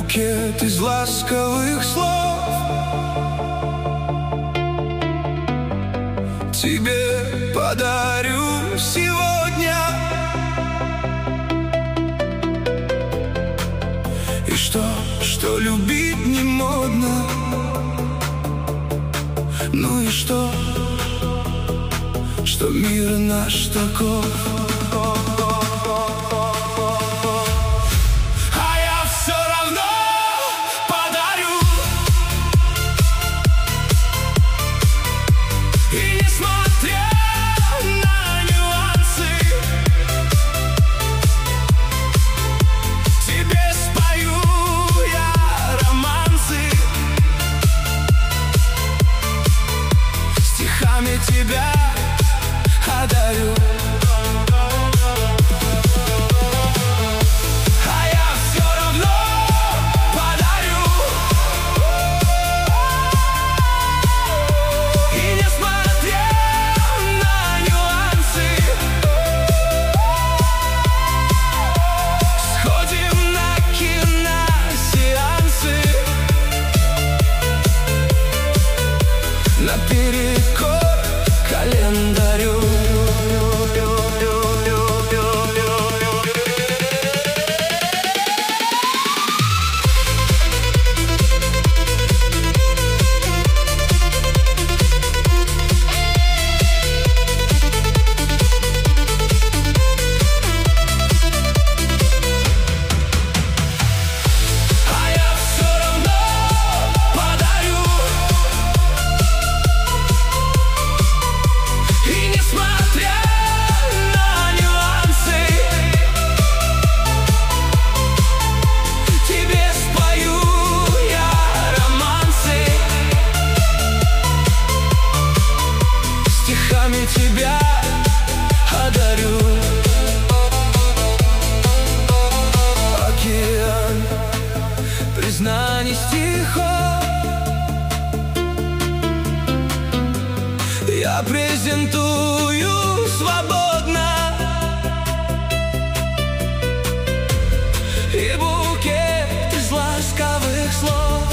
букет из ласковых слов тебе подарю сегодня. И что любить не модно. Ну и что мир наш таков. Тебя одарю. А я все равно подарю. И несмотря на нюансы, сходим на киносеансы наперекор календарю. Тебя одарю. Океан признаний стихов я презентую свободно. И букет из ласковых слов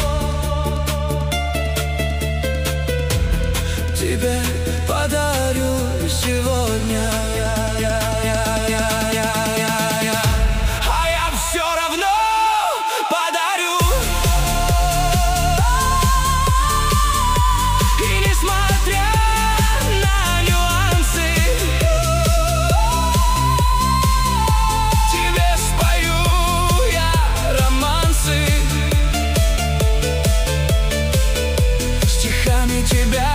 тебе подарю сегодня. А я все равно подарю. И несмотря на нюансы, тебе спою я романсы. Стихами тебя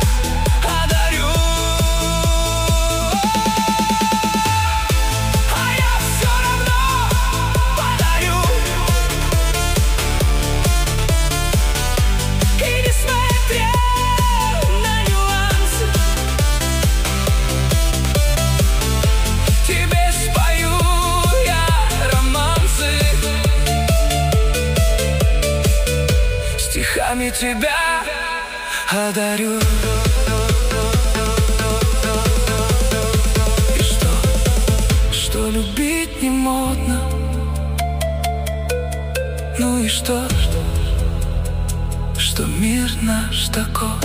тебя одарю. И что любить не модно. Ну и что мир наш такой.